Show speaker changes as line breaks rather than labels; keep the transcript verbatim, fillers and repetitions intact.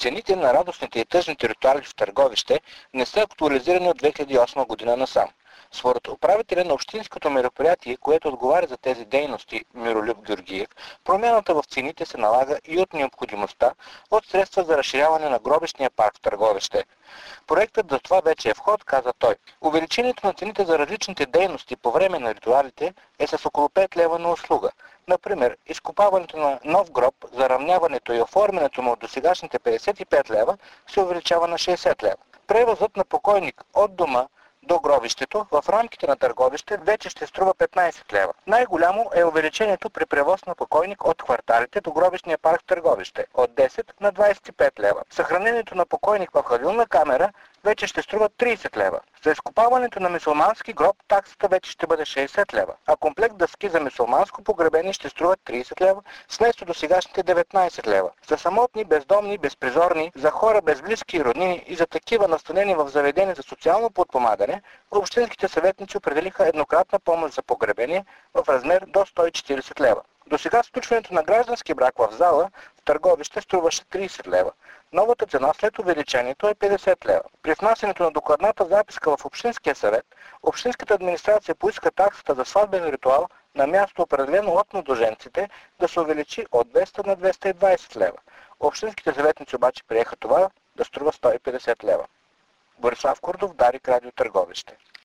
Цените на радостните и тъжните ритуали в Търговище не са актуализирани от две хиляди и осма година насам. Според управителя на общинското мероприятие, което отговаря за тези дейности, Миролюб Георгиев, промяната в цените се налага и от необходимостта от средства за разширяване на гробищния парк в Търговище. Проектът за това вече е в ход, каза той. Увеличението на цените за различните дейности по време на ритуалите е с около пет лева на услуга. Например, изкопаването на нов гроб, заравняването и оформянето му от досегашните петдесет и пет лева се увеличава на шейсет лева. Превозът на покойник от дома до гробището в рамките на Търговище вече ще струва петнайсет лева. Най-голямо е увеличението при превоз на покойник от кварталите до гробищния парк в Търговище от десет на двайсет и пет лева. Съхранението на покойник в хладилна камера вече ще струва трийсет лева. За изкопаването на мюсюлмански гроб таксата вече ще бъде шейсет лева, а комплект дъски за мюсюлманско погребение ще струва трийсет лева, вместо до сегашните деветнайсет лева. За самотни, бездомни, безпризорни, за хора без близки и роднини и за такива настанени в заведения за социално подпомагане, общинските съветници определиха еднократна помощ за погребение в размер до сто и четирийсет лева. До сега сключването на граждански брак в зала в Търговище струваше трийсет лева. Новата цена след увеличението е петдесет лева. При внасянето на докладната записка в Общинския съвет, Общинската администрация поиска таксата за сватбен ритуал на място определено от младоженците да се увеличи от двеста на двеста и двайсет лева. Общинските съветници обаче приеха това да струва сто и петдесет лева. Борислав Курдов, Дарик, Радио Търговище.